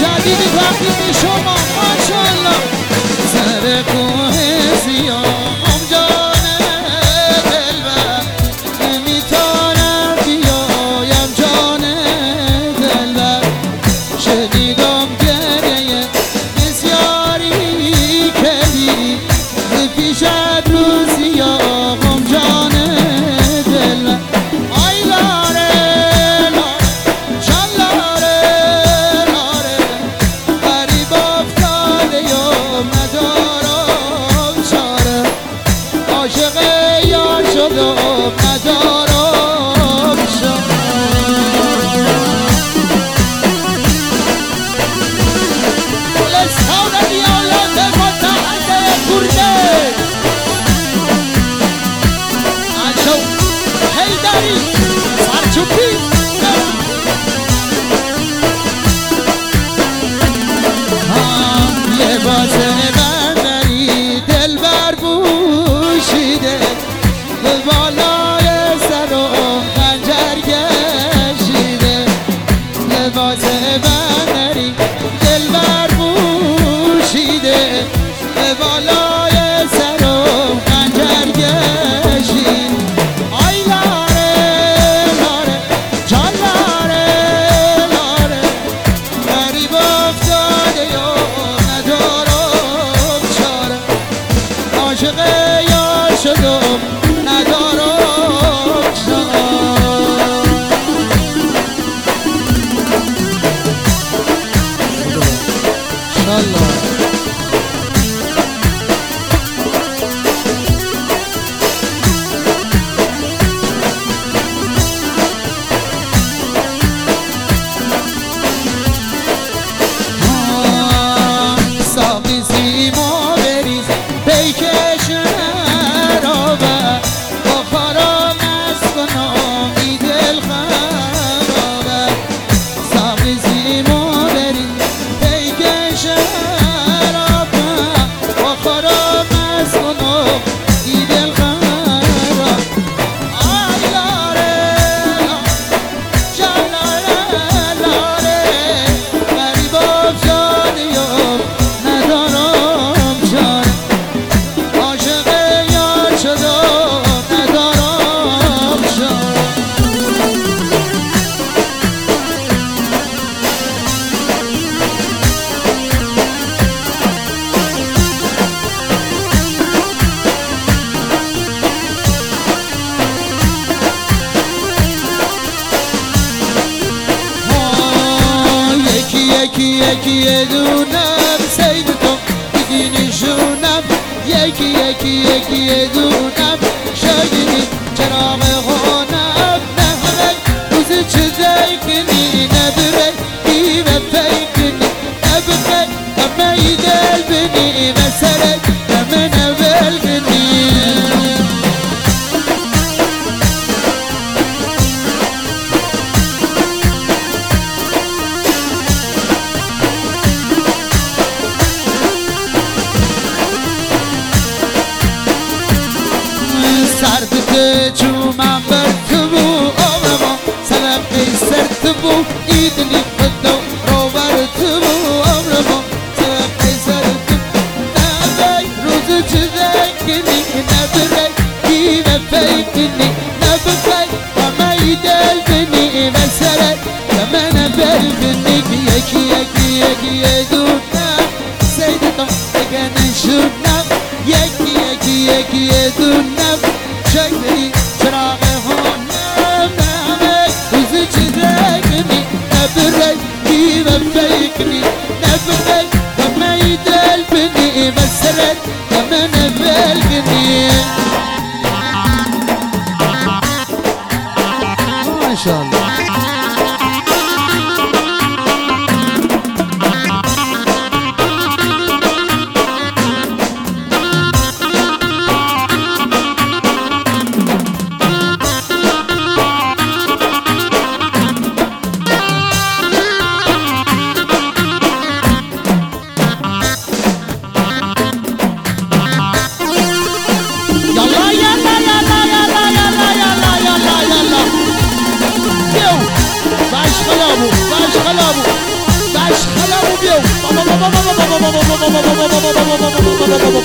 جدید تقدیم شما ماشاءالله سر کوه سیام جان دلبر نمیتونم بیایم جان دلبر شنیدم گریه بسیاری کردی پیشت رو سیام جان دلبر آی لاره عاشق یار شدم ندارم لسان ایالات متحده کرده انشو حیدری سرچوبی لباس بندری دلبر پوشیده به بالای سر و خنجر کشیده لباس بندری دلبر پوشیده به بالای سر و خنجر کشیده آی لاره لاره جان لاره لاره غریب افتاده یا ندارم چاره عاشق یار شدم ندارم چاره انشالله ساقی سیما بریز پیکش شرابه با خرام از کنم ای دل خرابه ساقی سیما بریز پیکش شرابه با خرام از کنم ای دل خرابه آی لاره جان لاره لاره غریب افتادیم ندارم جان عاشق یار شدم ندارم جان یکی دونم سید تو دیدی نشونم یکی دونم شاگردی چراغ خونم نه همه روز چیزی کنی نبره بیمه فیکنی نبخه همه ای دل بینی مسره همه نبل کنی سرد چومم بر تو بو عمرما سلام سر تو بو ایدلی خدا رو بر تو بو عمرما سلام سر تو نبی روز چیزی کنی نبره بیمه فیکنی نبخی همه ای دل بینی مسره همه نبل کنی یکی دونم سید تو دیگه نشونم یکی دونم شاگردی چراغ خونم نمه روزی چیزی کنی نبره بیمه فیکنی نبخی همه ای دل بینی مسره همه نبل کنی ماشاءالله هلا ابو بيو